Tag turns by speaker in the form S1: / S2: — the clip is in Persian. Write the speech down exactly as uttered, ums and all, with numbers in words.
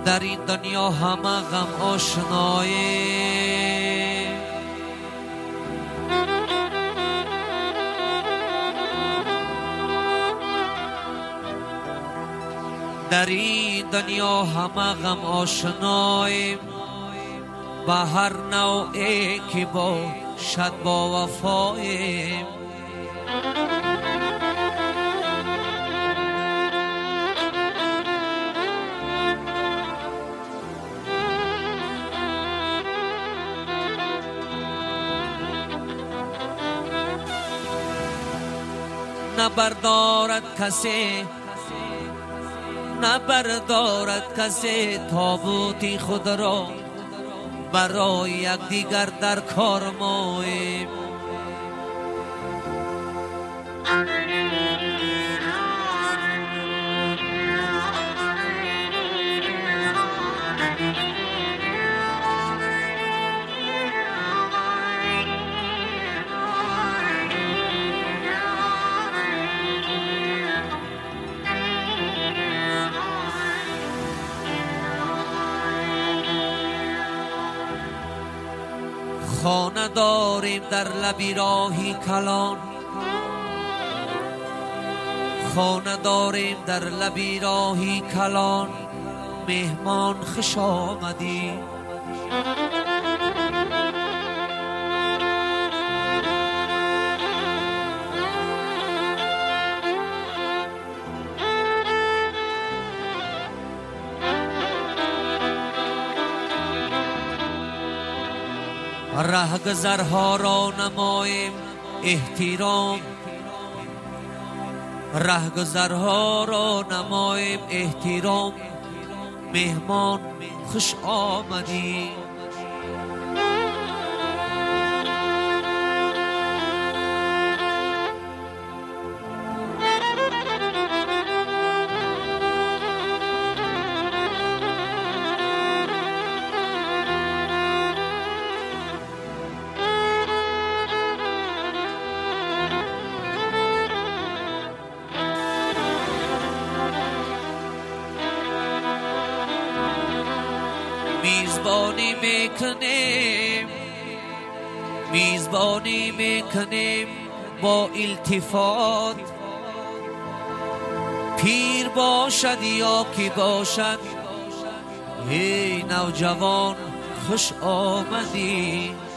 S1: در این دنیا همه غم آشنایی، در این دنیا همه غم آشناییم، به هر نوعی که باشد با وفاییم. نبردارد کسی نبردارد کسی تابوتی خود را، برای یک دیگر در کار ماییم. خانه داریم در لبی راهی کلان، خانه داریم در لبی راهی کلان، مهمان خوش آمدی. رهگذرها را نماییم احترام، رهگذرها را نماییم احترام، مهمان خوش آمدی. میزبانی میکنیم میزبانی میکنیم با التفات، پیر باشد یا کی باشد، ای نوجوان خوش آمدی.